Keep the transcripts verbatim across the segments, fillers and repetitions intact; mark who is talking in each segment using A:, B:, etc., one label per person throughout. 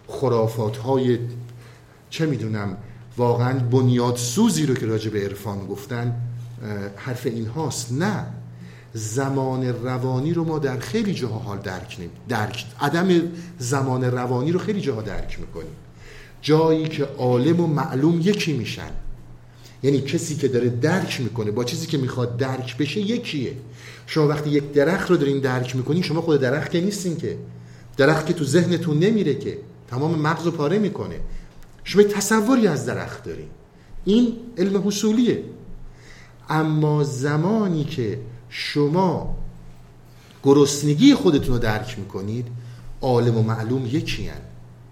A: خرافات های چه میدونم واقعا بنیادسوزی رو که راجع به عرفان گفتن حرف این هاست. نه، زمان روانی رو ما در خیلی جاها حال درک نمی درک عدم زمان روانی رو خیلی جاها درک میکنیم، جایی که عالم و معلوم یکی میشن. یعنی کسی که داره درک میکنه با چیزی که میخواد درک بشه یکیه. شما وقتی یک درخت رو دارین درک میکنین، شما خود درخت که نیستین که، درخت که تو ذهنتون نمیره که، تمام مغز رو پاره میکنه. شما تصوری از درخت دارین، این علم حصولیه. اما زمانی که شما گرسنگی خودتون رو درک میکنید، عالم و معلوم یکی هن.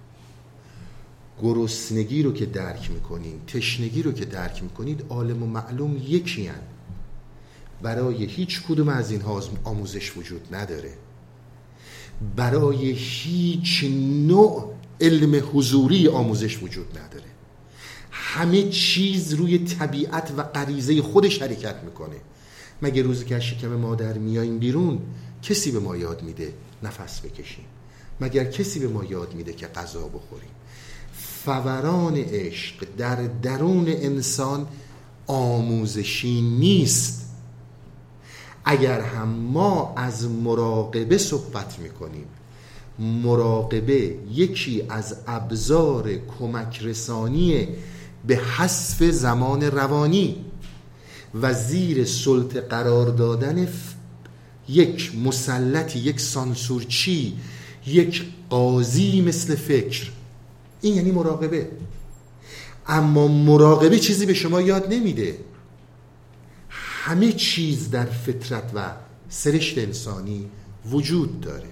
A: گرسنگی رو که درک میکنید، تشنگی رو که درک میکنید، عالم و معلوم یکی هن. برای هیچ کدوم از اینها آموزش وجود نداره. برای هیچ نوع علم حضوری آموزش وجود نداره. همه چیز روی طبیعت و غریزه خودش حرکت میکنه. مگه روزی که از شکم مادر میاییم بیرون کسی به ما یاد میده نفس بکشیم؟ مگر کسی به ما یاد میده که غذا بخوریم؟ فوران عشق در درون انسان آموزشی نیست. اگر هم ما از مراقبه صحبت میکنیم، مراقبه یکی از ابزار کمک رسانی به حذف زمان روانی و زیر سلطه قرار دادن یک مسلطی، یک سانسورچی، یک قاضی مثل فکر، این یعنی مراقبه. اما مراقبه چیزی به شما یاد نمیده. همه چیز در فطرت و سرشت انسانی وجود داره.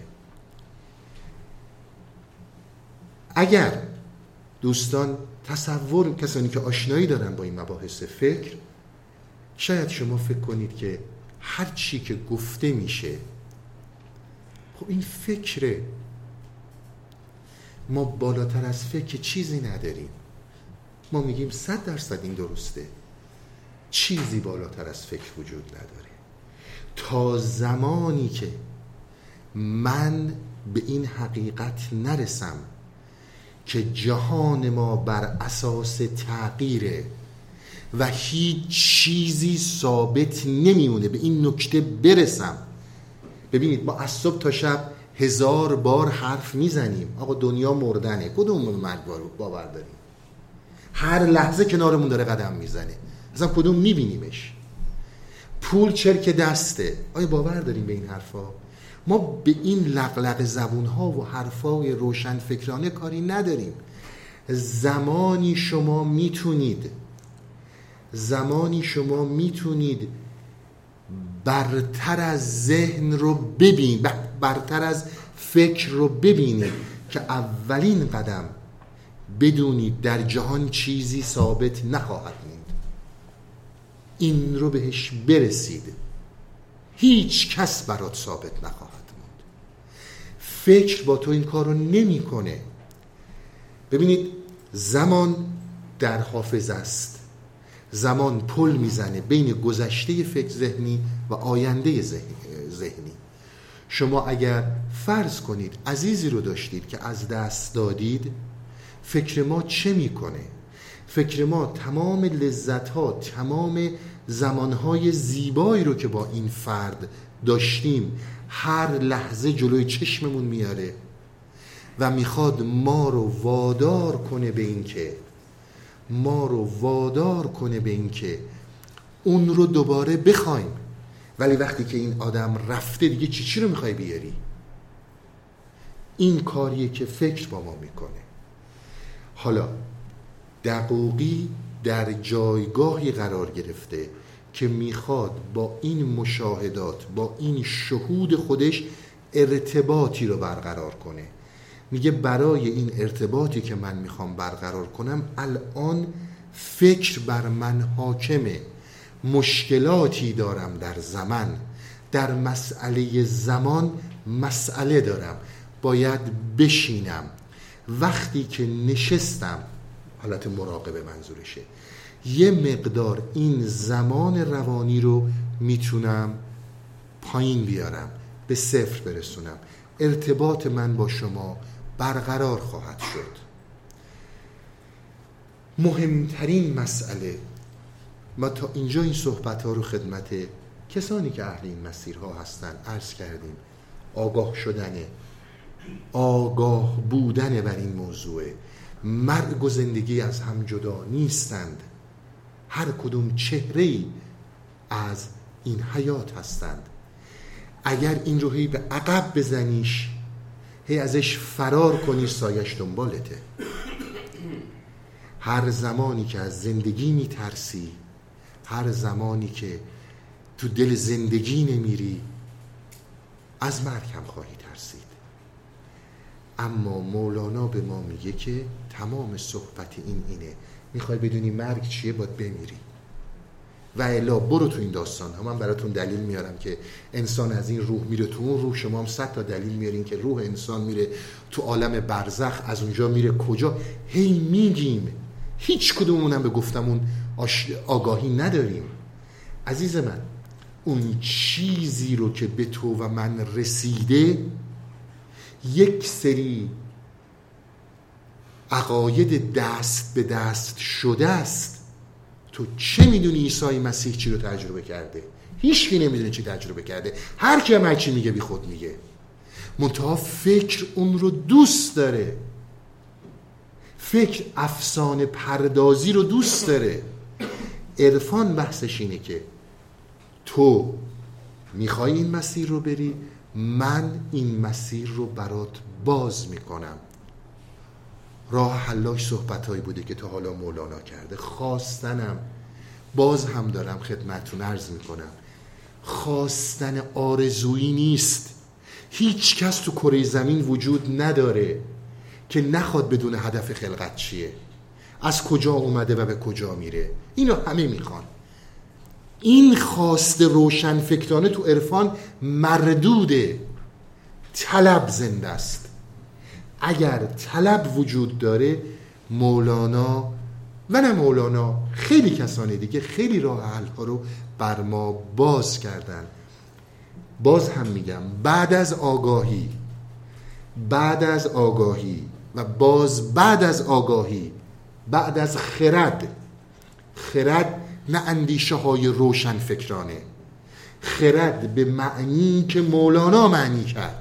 A: اگر دوستان تصور، کسانی که آشنایی دارن با این مباحث فکر، شاید شما فکر کنید که هر چی که گفته میشه خب این فکره، ما بالاتر از فکر چیزی نداریم. ما میگیم صد درصد این درسته، چیزی بالاتر از فکر وجود نداره. تا زمانی که من به این حقیقت نرسم که جهان ما بر اساس تغییره و هیچ چیزی ثابت نمیمونه، به این نکته برسم. ببینید ما از صبح تا شب هزار بار حرف میزنیم آقا دنیا مردنه، کدوم مرگ رو باور داریم؟ هر لحظه کنارمون داره قدم میزنه، اصلا کدوم میبینیمش؟ پول چرک دسته، آیا باور داریم به این حرفا؟ ما به این لقلق زبونها و حرفای روشن فکرانه کاری نداریم. زمانی شما میتونید زمانی شما میتونید برتر از ذهن رو ببین، برتر از فکر رو ببینید که اولین قدم بدونید در جهان چیزی ثابت نخواهد موند. این رو بهش برسید، هیچ کس برات ثابت نخواهد موند. فکر با تو این کار رو نمی کنه. ببینید زمان در حافظه است. زمان پل میزنه بین گذشته فکر ذهنی و آینده ذهنی. شما اگر فرض کنید عزیزی رو داشتید که از دست دادید، فکر ما چه میکنه؟ فکر ما تمام لذت‌ها، تمام زمانهای زیبایی رو که با این فرد داشتیم هر لحظه جلوی چشممون میاره و میخواد ما رو وادار کنه به این که ما رو وادار کنه به این که اون رو دوباره بخوایم. ولی وقتی که این آدم رفته دیگه چی چی رو میخوای بیاری؟ این کاریه که فکر با ما میکنه. حالا دقوقی در جایگاهی قرار گرفته که میخواد با این مشاهدات، با این شهود خودش ارتباطی رو برقرار کنه. میگه برای این ارتباطی که من میخوام برقرار کنم الان فکر بر من حاکمه، مشکلاتی دارم در زمان، در مسئله زمان مسئله دارم، باید بشینم. وقتی که نشستم، حالت مراقبه منظورشه، یه مقدار این زمان روانی رو میتونم پایین بیارم، به صفر برسونم. ارتباط من با شما برقرار خواهد شد. مهمترین مسئله، ما تا اینجا این صحبت ها رو خدمت کسانی که اهل این مسیرها هستن عرض کردیم. آگاه شدنه، آگاه بودن بر این موضوع. مرگ و زندگی از هم جدا نیستند، هر کدوم چهره‌ای از این حیات هستند. اگر این رو هی به عقب بزنیش، هی ازش فرار کنی، سایش دنبالته. هر زمانی که از زندگی میترسی، هر زمانی که تو دل زندگی نمیری، از مرگ هم خواهی ترسید. اما مولانا به ما میگه که تمام صحبت این اینه، میخوای بدونی مرگ چیه؟ باید بمیری. و الا برو تو این داستان ها، من براتون دلیل میارم که انسان از این روح میره تو اون روح. شما هم صد تا دلیل میارین که روح انسان میره تو عالم برزخ، از اونجا میره کجا. هی میگیم، هیچ کدومونم به گفتمون آگاهی نداریم. عزیز من، اون چیزی رو که به تو و من رسیده یک سری عقاید دست به دست شده است. تو چه میدونی عیسی مسیح چی رو تجربه کرده؟ هیچ کی نمیدونه چی تجربه کرده. هر کی هم چی میگه بی خود میگه. منتها فکر اون رو دوست داره. فکر افسانه پردازی رو دوست داره. عرفان بحثش اینه که تو میخوای این مسیر رو بری، من این مسیر رو برات باز میکنم. راه حلاش صحبتایی بوده که تا حالا مولانا کرده. خواستنم باز هم دارم خدمتتون عرض میکنم، خواستن آرزویی نیست. هیچ کس تو کره زمین وجود نداره که نخواد بدون هدف خلقت چیه، از کجا اومده و به کجا میره. اینو همه میخوان. این خواست روشن فکرانه تو عرفان مردوده. طلب زنده است. اگر طلب وجود داره، مولانا و نه مولانا، خیلی کسانی دیگه خیلی راه حل ها رو بر ما باز کردن. باز هم میگم، بعد از آگاهی، بعد از آگاهی و باز بعد از آگاهی، بعد از خرد. خرد نه اندیشه های روشن فکرانه، خرد به معنی که مولانا معنی کرد.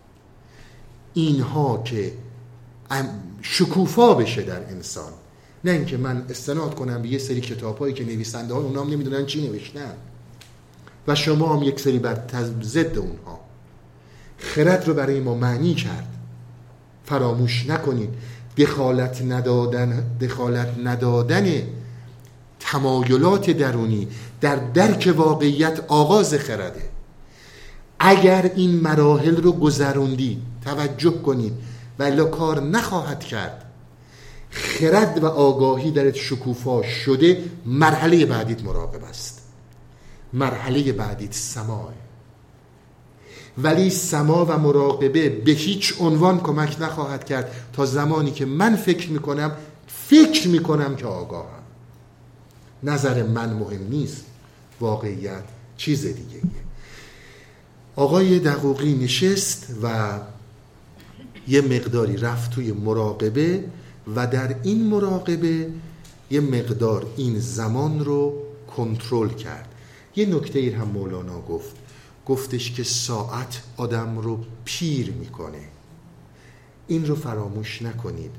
A: اینها که شکوفا بشه در انسان، نه اینکه من استناد کنم به یه سری کتاب‌هایی که نویسنده ها اونها هم نمیدونن چی نوشتن و شما هم یک سری بر ضد اونها. خرد رو برای ما معنی کرد. فراموش نکنید دخالت ندادن دخالت ندادن تمایلات درونی در درک واقعیت آغاز خرده. اگر این مراحل رو گذروندی، توجه کنید، ولی کار نخواهد کرد. خرد و آگاهی درت شکوفا شده، مرحله بعدیت مراقبه است. مرحله بعدیت سماعه. ولی سما و مراقبه به هیچ عنوان کمک نخواهد کرد تا زمانی که من فکر میکنم فکر میکنم که آگاهم. نظر من مهم نیست، واقعیت چیز دیگه ایه. آقای دقوقی نشست و یه مقداری رفت توی مراقبه و در این مراقبه یه مقدار این زمان رو کنترل کرد. یه نکته ای هم مولانا گفت، گفتش که ساعت آدم رو پیر میکنه. این رو فراموش نکنید.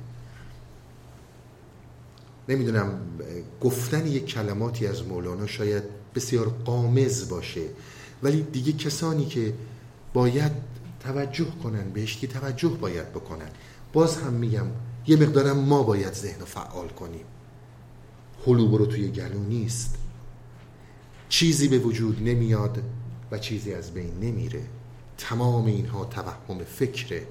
A: نمیدونم گفتن یک کلماتی از مولانا شاید بسیار غامض باشه، ولی دیگه کسانی که باید توجه کنن بهش که توجه باید بکنن. باز هم میگم یه مقدارم ما باید ذهن رو فعال کنیم. هلو برو توی گلو نیست. چیزی به وجود نمیاد و چیزی از بین نمیره. تمام اینها توهم فکره.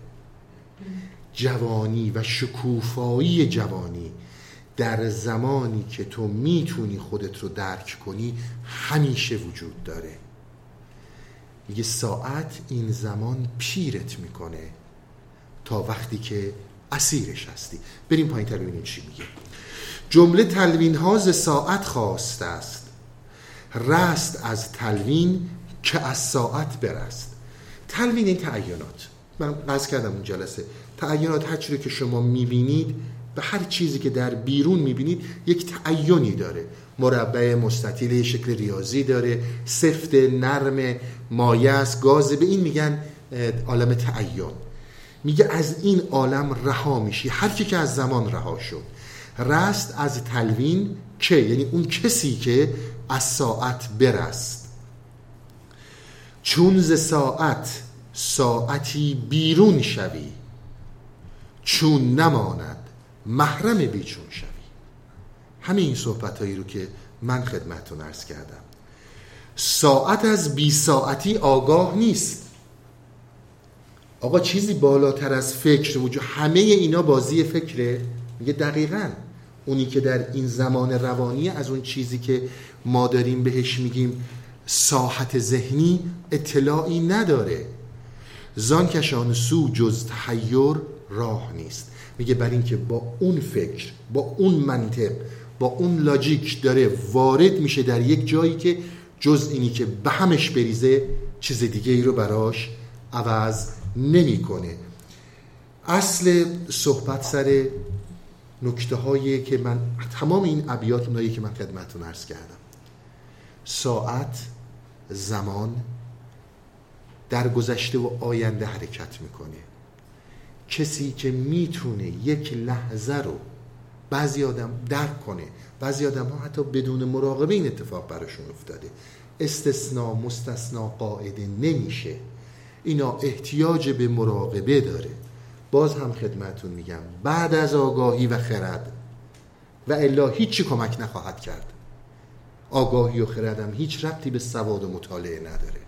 A: جوانی و شکوفایی جوانی در زمانی که تو میتونی خودت رو درک کنی همیشه وجود داره. یه ساعت این زمان پیرت میکنه تا وقتی که اسیرش هستی. بریم پایین تر ببینیم چی میگه. جمله تلوین ها ز ساعت خواسته است، رست از تلوین که از ساعت برست. تلوین این تعینات، من قصد کردم اون جلسه تعینات هر چیزی که شما میبینید، به هر چیزی که در بیرون میبینید یک تعینی داره. مربع، مستطیل، یه شکل ریاضی داره، سفت، نرم، مایع است، گاز. به این میگن عالم تعین. میگه از این عالم رها میشی. هر کی که از زمان رها شد، رست از تلوین که، یعنی اون کسی که از ساعت برست. چون ز ساعت ساعتی بیرون شوی، چون نماند محرم بیچون شوی. همین این صحبت هایی رو که من خدمتتون عرض کردم. ساعت از بی ساعتی آگاه نیست. آقا چیزی بالاتر از فکر وجود، همه اینا بازی فکره. میگه دقیقاً اونی که در این زمان روانی از اون چیزی که ما داریم بهش میگیم ساحت ذهنی اطلاعی نداره. زان کشان سو جز تحیر راه نیست. میگه بر این که با اون فکر، با اون منطق، با اون لاجیک داره وارد میشه در یک جایی که جز اینی که به همش بریزه چیز دیگه ای رو براش عوض نمی کنه. اصل صحبت سر نکته هایی که من تمام این ابیات اونایی که من خدمتتون عرض کردم. ساعت، زمان در گذشته و آینده حرکت میکنه. کسی که میتونه یک لحظه رو بعضی آدم درک کنه، بعضی آدم ها حتی بدون مراقبه این اتفاق براشون افتاده. استثناء مستثنا قاعده نمیشه. اینا احتیاج به مراقبه داره. باز هم خدمتون میگم بعد از آگاهی و خرد و الا هیچی کمک نخواهد کرد. آگاهی و خردم هیچ ربطی به سواد و مطالعه نداره.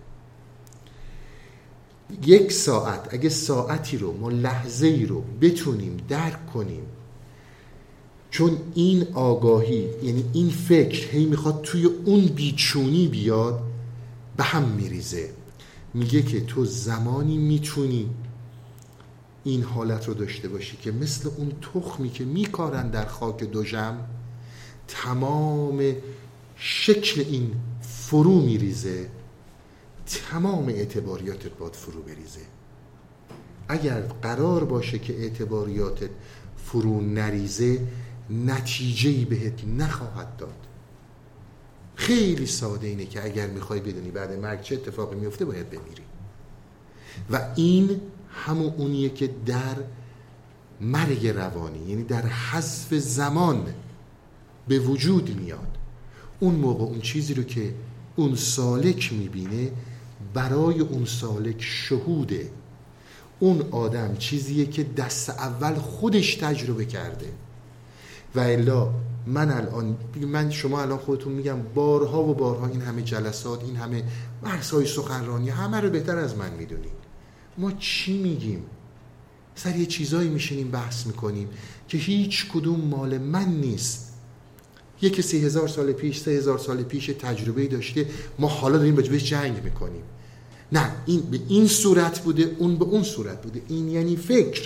A: یک ساعت، اگه ساعتی رو ما لحظه ای رو بتونیم درک کنیم، چون این آگاهی یعنی این فکر هی میخواد توی اون بیچونی بیاد، به هم میریزه. میگه که تو زمانی میتونی این حالت رو داشته باشی که مثل اون تخمی که میکارن در خاک دوژم، تمام شکل این فرو میریزه، تمام اعتباریاتت باید فرو بریزه. اگر قرار باشه که اعتباریاتت فرو نریزه، نتیجه‌ای بهت نخواهد داد. خیلی ساده اینه که اگر میخوای بدونی بعد مرگ چه اتفاقی میفته باید بمیری. و این همون اونیه که در مرگ روانی، یعنی در حذف زمان به وجود میاد. اون موقع اون چیزی رو که اون سالک میبینه برای اون سالک شهوده. اون آدم چیزیه که دست اول خودش تجربه کرده. و الا من الان من شما الان خودتون میگم بارها و بارها این همه جلسات، این همه بحث‌های سخنرانی، همه رو بهتر از من میدونید. ما چی میگیم؟ سر یه چیزایی میشینیم بحث میکنیم که هیچ کدوم مال من نیست. یه کسی هزار سال پیش، سه هزار سال پیش تجربه‌ای داشته، ما حالا داریم راجبش جنگ میکنیم. نه، این به این صورت بوده، اون به اون صورت بوده. این یعنی فکر.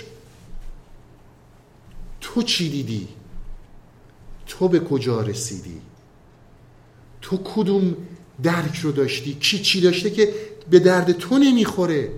A: تو چی دیدی؟ تو به کجا رسیدی؟ تو کدوم درک رو داشتی؟ کی چی داشته که به درد تو نمیخوره؟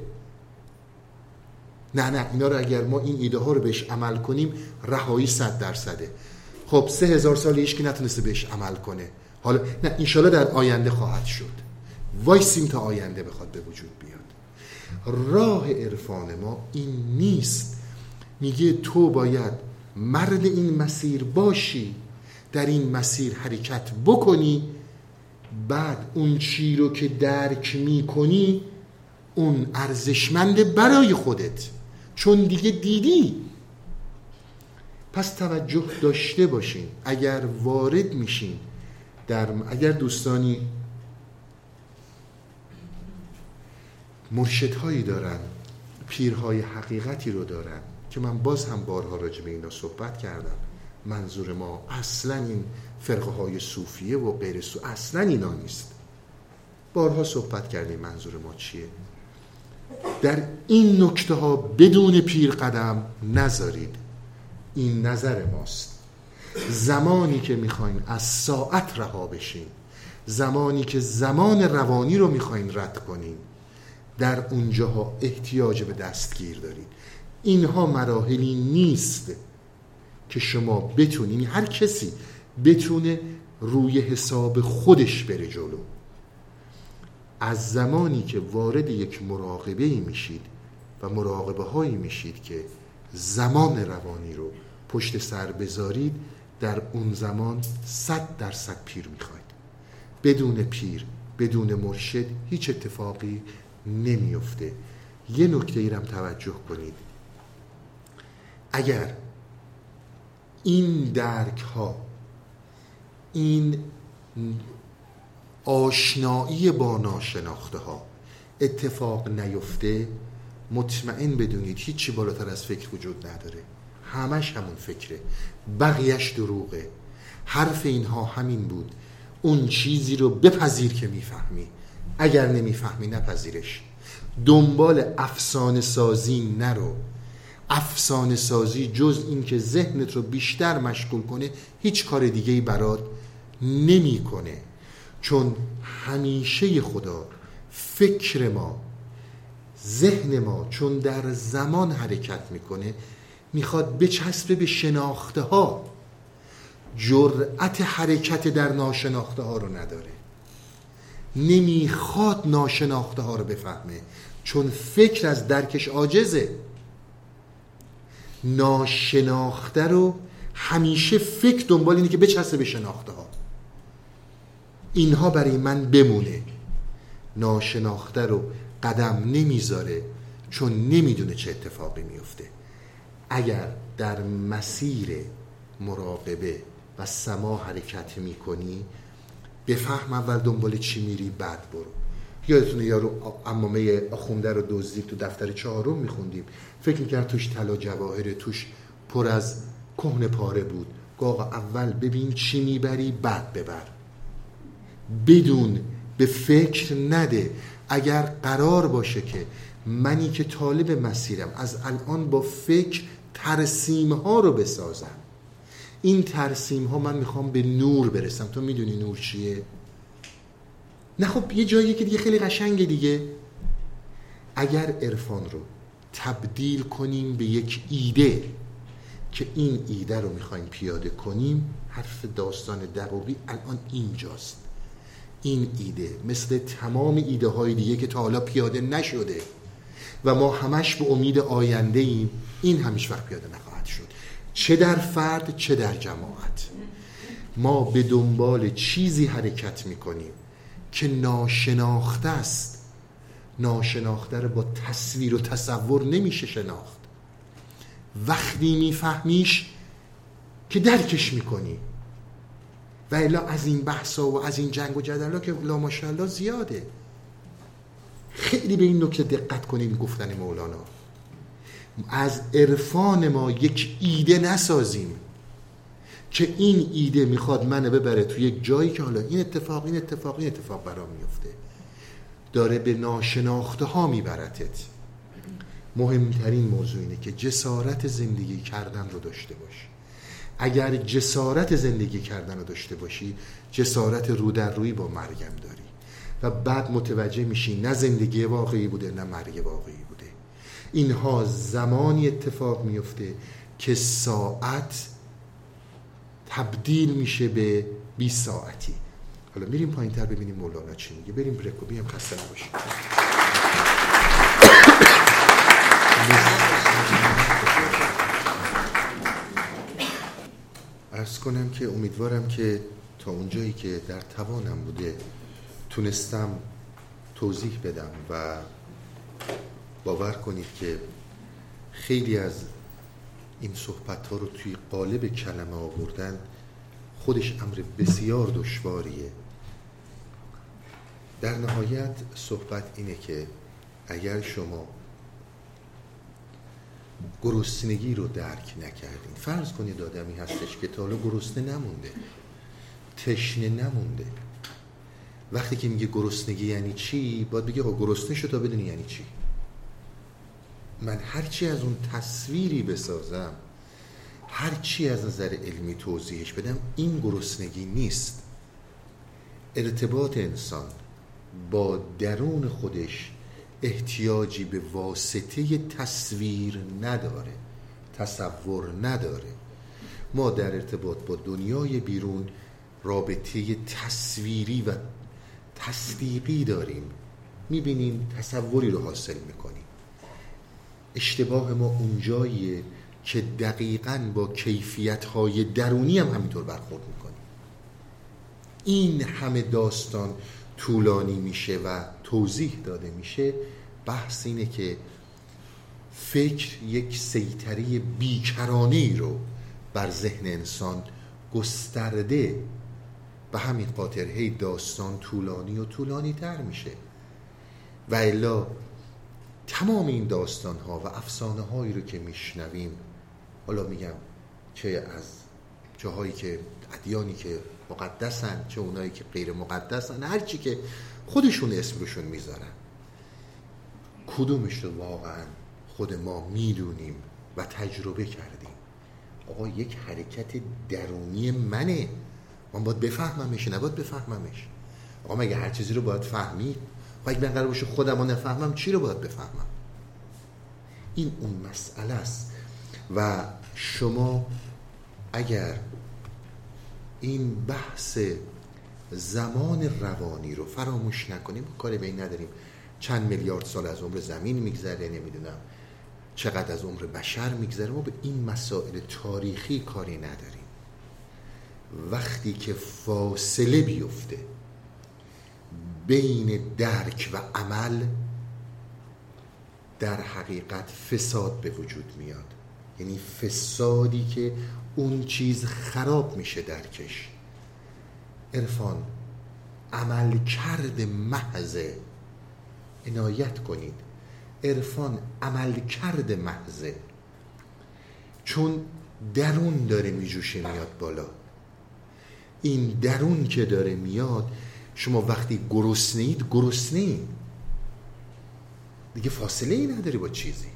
A: نه نه اینا رو اگر ما این ایده ها رو بهش عمل کنیم، رهایی صد درصده. خب سه هزار سال هیچ کی نتونسته بهش عمل کنه. حالا نه، انشالله در آینده خواهد شد. وایسیم تا آینده بخواد به وجود بیاد. راه عرفان ما این نیست. میگه تو باید مرد این مسیر باشی، در این مسیر حرکت بکنی، بعد اون چی رو که درک میکنی اون ارزشمنده برای خودت، چون دیگه دیدی. پس توجه داشته باشین اگر وارد میشین در اگر دوستانی مرشدهایی دارن، پیرهای حقیقتی رو دارن که من باز هم بارها راجع به اینا صحبت کردم. منظور ما اصلا این فرقه های صوفیه و غیر صوفیه اصلا اینا نیست. بارها صحبت کردیم منظور ما چیه. در این نکته ها بدون پیر قدم نذارید. این نظر ماست. زمانی که میخواین از ساعت رها بشین، زمانی که زمان روانی رو میخواین رد کنین، در اونجاها احتیاج به دستگیر دارید. اینها مراحلی نیست که شما بتونین، هر کسی بتونه روی حساب خودش بره جلو. از زمانی که وارد یک مراقبه‌ای میشید و مراقبه هایی میشید که زمان روانی رو پشت سر بذارید، در اون زمان صد درصد پیر میخواید. بدون پیر، بدون مرشد هیچ اتفاقی نمیفته. یه نکته ای رو توجه کنید، اگر این درک ها، این آشنایی با ناشناخته ها اتفاق نیفته، مطمئن بدونید هیچی بالاتر از فکر وجود نداره. همش همون فکره، بقیهش دروغه. حرف اینها همین بود، اون چیزی رو بپذیر که میفهمی، اگر نمیفهمی نپذیرش. دنبال افسانه سازی نرو. افسانه سازی جز این که ذهنت رو بیشتر مشغول کنه هیچ کار دیگه‌ای برات نمیکنه. چون همیشه خدا فکر ما، ذهن ما چون در زمان حرکت میکنه میخواد بچسبه به شناخته ها، جرأت حرکت در ناشناخته ها رو نداره، نمیخواد ناشناخته ها رو بفهمه، چون فکر از درکش عاجزه. ناشناخته رو همیشه فکر دنبال اینه که بچسبه به شناخته ها، اینها برای من بمونه. ناشناخته رو قدم نمیذاره چون نمیدونه چه اتفاقی میفته. اگر در مسیر مراقبه و سما حرکت میکنی، بفهم اول دنبال چی میری، بعد برو. یادتونه یارو عمامه آخونده رو دزدید، تو دفتر چهارم میخوندیم، فکر میکرد توش طلا جواهر، توش پر از کهنه پاره بود. آقا اول ببین چی میبری، بعد ببر. بدون به فکر نده. اگر قرار باشه که منی که طالب مسیرم از الان با فکر ترسیم ها رو بسازم، این ترسیم ها من میخوام به نور برسم. تو میدونی نور چیه؟ نه خب یه جایی که دیگه خیلی قشنگه دیگه. اگر عرفان رو تبدیل کنیم به یک ایده که این ایده رو میخوایم پیاده کنیم، حرف داستان دقوقی الان اینجاست. این ایده مثل تمام ایده های دیگه که تا حالا پیاده نشده و ما همش به امید آینده ایم، این همیشه وقت پیاده نخواهد شد، چه در فرد چه در جماعت. ما به دنبال چیزی حرکت میکنیم که ناشناخته است. ناشناخته رو با تصویر و تصور نمیشه شناخت. وقتی میفهمیش که درکش میکنی. و الا از این بحثا و از این جنگ و جدلا که لا ماشاءالله زیاده. خیلی به این نکته دقت کنیم گفتن مولانا. از عرفان ما یک ایده نسازیم که این ایده میخواد منو ببره تو یک جایی که حالا این اتفاق این اتفاق این اتفاق برام میفته. داره به ناشناخته ها میبرتت. مهمترین موضوع اینه که جسارت زندگی کردن رو داشته باش. اگر جسارت زندگی کردن رو داشته باشی، جسارت رو در روی با مرگم داری و بعد متوجه میشی نه زندگی واقعی بوده نه مرگ واقعی بوده. اینها زمانی اتفاق میفته که ساعت تبدیل میشه به بیست ساعتی. حالا میریم پایین تر ببینیم مولانا چی میگه. بریم بریک و بیام، خسته نباشیم. عرض کنم که امیدوارم که تا اونجایی که در توانم بوده تونستم توضیح بدم و باور کنید که خیلی از این صحبت ها رو توی قالب کلمه آوردن خودش امر بسیار دشواریه. در نهایت صحبت اینه که اگر شما گرسنگی رو درک نکردین، فرض کنید آدمی هستش که تا حالا گرسنه نمونده، تشنه نمونده. وقتی که میگه گرسنگی یعنی چی، باید بگه آقا گرسنه شو تا بدونی یعنی چی. من هرچی از اون تصویری بسازم، هرچی از نظر علمی توضیحش بدم، این گرسنگی نیست. ارتباط انسان با درون خودش احتیاجی به واسطه تصویر نداره، تصور نداره. ما در ارتباط با دنیای بیرون رابطه تصویری و تصدیقی داریم، میبینیم تصوری رو حاصل میکنیم. اشتباه ما اونجاییه که دقیقاً با کیفیت‌های درونی هم همینطور برخورد میکنیم. این همه داستان طولانی میشه و توضیح داده میشه. بحث اینه که فکر یک سیطره بیکرانه‌ای رو بر ذهن انسان گسترده، به همین خاطر هی داستان طولانی و طولانی تر میشه. و الا تمام این داستان ها و افسانه هایی رو که میشنویم، حالا میگم چه از جاهایی که ادیانی که مقدسن، چه اونایی که غیر مقدسن، هر چی که خودشون اسم روشون میذارن، کدومش رو واقعا خود ما میدونیم و تجربه کردیم؟ آقا یک حرکت درونی منه، من باید بفهممش، نباید بفهممش. آقا مگه هر چیزی رو باید فهمید؟ و اگه من قرار باشه خودم رو نفهمم، چی رو باید بفهمم؟ این اون مسئله است. و شما اگر این بحث زمان روانی رو فراموش نکنیم، کاری به این نداریم چند میلیارد سال از عمر زمین میگذره، نمیدونم چقدر از عمر بشر میگذره، ما به این مسائل تاریخی کاری نداریم. وقتی که فاصله بیفته بین درک و عمل، در حقیقت فساد به وجود میاد. یعنی فسادی که اون چیز خراب میشه درکش. عرفان عمل کرده محضه، عنایت کنید، عرفان عمل کرده محضه، چون درون داره میجوشه میاد بالا. این درون که داره میاد، شما وقتی گرسنه اید گرسنه اید دیگه، فاصله ای نداری با چیزی.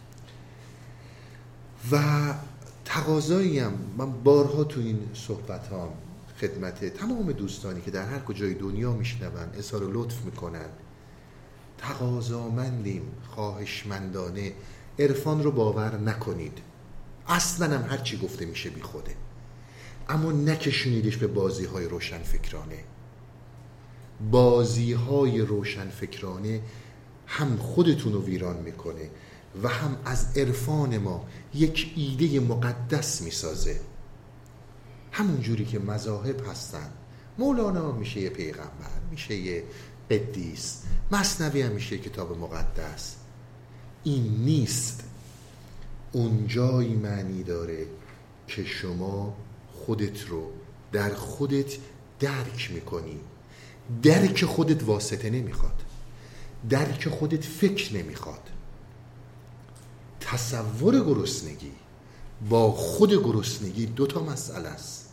A: و تقاضایی هم من بارها تو این صحبت ها خدمت تمام دوستانی که در هر کجای دنیا میشنون اظهار لطف میکنن، تقاضامندیم، خواهشمندانه عرفان رو باور نکنید. اصلا هم هر چی گفته میشه بی خوده، اما نکشونیدش به بازی های روشن فکرانه. بازی های روشن فکرانه هم خودتون رو ویران میکنه و هم از عرفان ما یک ایده مقدس میسازه. همون جوری که مذاهب هستن، مولانا میشه یه پیغمبر، میشه یه قدیس، مثنوی هم میشه کتاب مقدس. این نیست. اونجایی معنی داره که شما خودت رو در خودت درک میکنی. درک خودت واسطه نمیخواد، درک خودت فکر نمیخواد. تصور گرسنگی با خود گرسنگی دوتا مسئله است.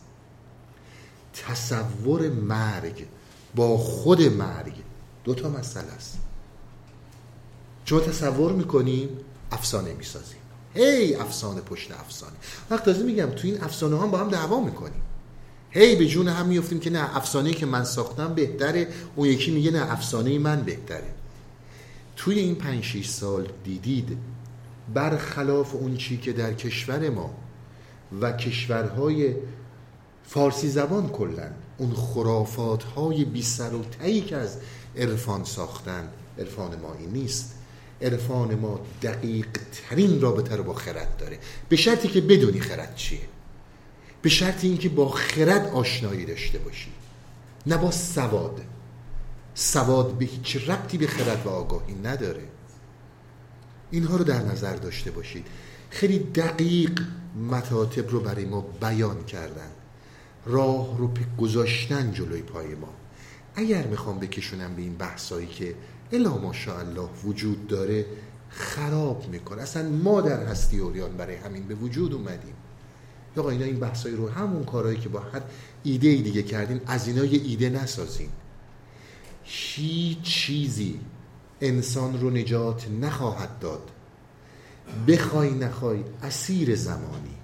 A: تصور مرگ با خود مرگ دوتا مسئله است. چون تصور میکنیم افسانه میسازیم، هی افسانه پشت افسانه. وقت تازه میگم تو این افسانه هم با هم دعوا میکنیم، هی به جون هم میفتیم که نه افسانه‌ای که من ساختم بهتره، اون یکی میگه نه افسانه من بهتره. توی این پنج شیش سال دیدید برخلاف اون چی که در کشور ما و کشورهای فارسی زبان کلن، اون خرافات‌های بی سر و تهی که از عرفان ساختن، عرفان ما این نیست. عرفان ما دقیق ترین رابطه رو با خرد داره، به شرطی که بدونی خرد چیه، به شرط اینکه با خرد آشنایی داشته باشی، نه با سواد. سواد به هیچ ربطی به خرد و آگاهی نداره. اینها رو در نظر داشته باشید. خیلی دقیق مطالب رو برای ما بیان کردن، راه رو گذاشتن جلوی پای ما. اگر میخوام بکشونم به این بحثایی که الا ماشاءالله وجود داره، خراب میکنه. اصلا ما در هستی اوریان برای همین به وجود اومدیم. آقا اینا این بحثایی رو، همون کارهایی که با هر ایده دیگه کردین، از اینا یه ایده نسازین. هیچ چیزی انسان رو نجات نخواهد داد، بخوای نخوای اسیر زمانی.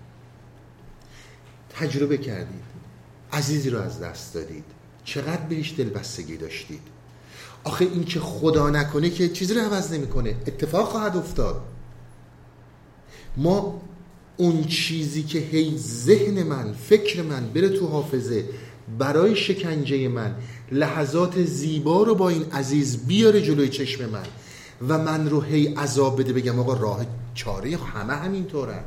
A: تجربه کردید، عزیزی رو از دست دادید، چقدر بهش دلبستگی داشتید. آخه این که خدا نکنه که چیزی رو عوض نمیکنه، اتفاق خواهد افتاد. ما اون چیزی که هی ذهن من، فکر من بره تو حافظه برای شکنجه من، لحظات زیبا رو با این عزیز بیاره جلوی چشم من و من رو هی عذاب بده، بگم آقا راه چاره همه همینطورن.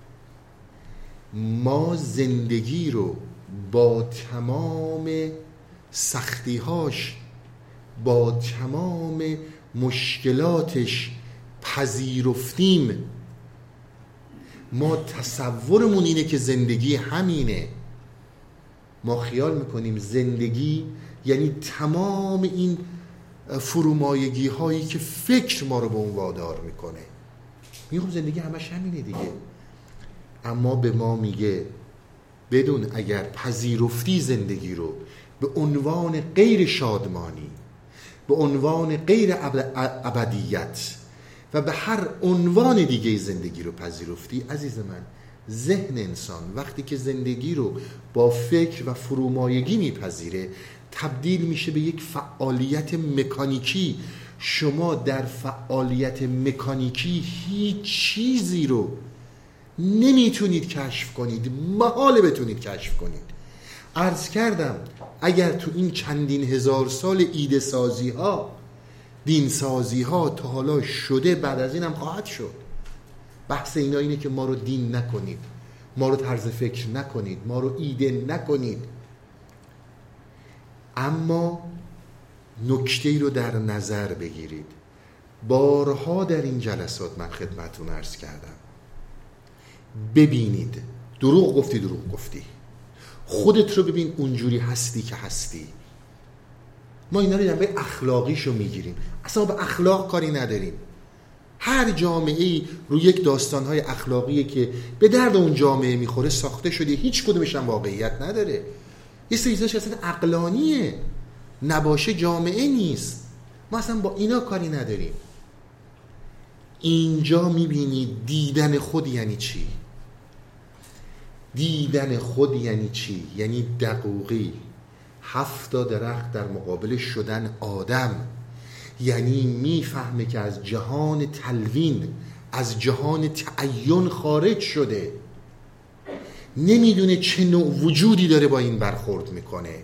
A: ما زندگی رو با تمام سختی‌هاش، با تمام مشکلاتش پذیرفتیم. ما تصورمون اینه که زندگی همینه. ما خیال میکنیم زندگی یعنی تمام این فرومایگی هایی که فکر ما رو به اون وادار میکنه. میگم زندگی همش همینه دیگه. اما به ما میگه بدون اگر پذیرفتی زندگی رو به عنوان غیر شادمانی، به عنوان غیر ابدیت و به هر عنوان دیگه زندگی رو پذیرفتی، عزیز من، ذهن انسان وقتی که زندگی رو با فکر و فرومایگی میپذیره تبدیل میشه به یک فعالیت مکانیکی. شما در فعالیت مکانیکی هیچ چیزی رو نمیتونید کشف کنید، محاله بتونید کشف کنید. عرض کردم اگر تو این چندین هزار سال ایده سازی ها، دین سازی ها تا حالا شده، بعد از این هم خواهد شد. بحث اینا اینه که ما رو دین نکنید، ما رو طرز فکر نکنید، ما رو ایده نکنید. اما نکته‌ای رو در نظر بگیرید. بارها در این جلسات من خدمتتون عرض کردم، ببینید دروغ گفتی دروغ گفتی، خودت رو ببین اونجوری هستی که هستی. ما اینا رو جنبه اخلاقیشو میگیریم، اصلا به اخلاق کاری نداریم. هر جامعه‌ای روی یک داستان‌های اخلاقیه که به درد اون جامعه میخوره ساخته شده، هیچ کدومش هم واقعیت نداره. یه سری چیزاش اصلا عقلانیه، نباشه جامعه نیست. ما اصلا با اینا کاری نداریم. اینجا میبینی دیدن خود یعنی چی؟ دیدن خود یعنی چی؟ یعنی دقوقی هفت تا درخت در مقابل شدن آدم. یعنی میفهمه که از جهان تلوین، از جهان تعین خارج شده، نمیدونه چه نوع وجودی داره با این برخورد میکنه.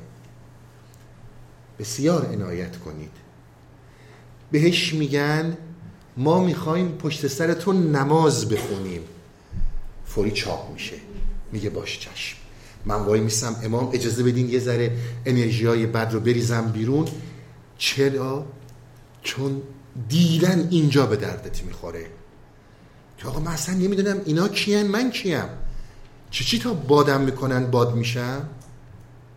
A: بسیار عنایت کنید. بهش میگن ما میخوایم پشت سر تو نماز بخونیم. فوری چاپ میشه، میگه باش چشم. من وای میسم امام اجازه بدین یه ذره انرژیای بد رو بریزم بیرون. چرا؟ چون دیدن اینجا به دردت میخوره که آقا من اصلا نمیدونم اینا کیان، من کیم، چی چی تا بادم میکنن باد میشم.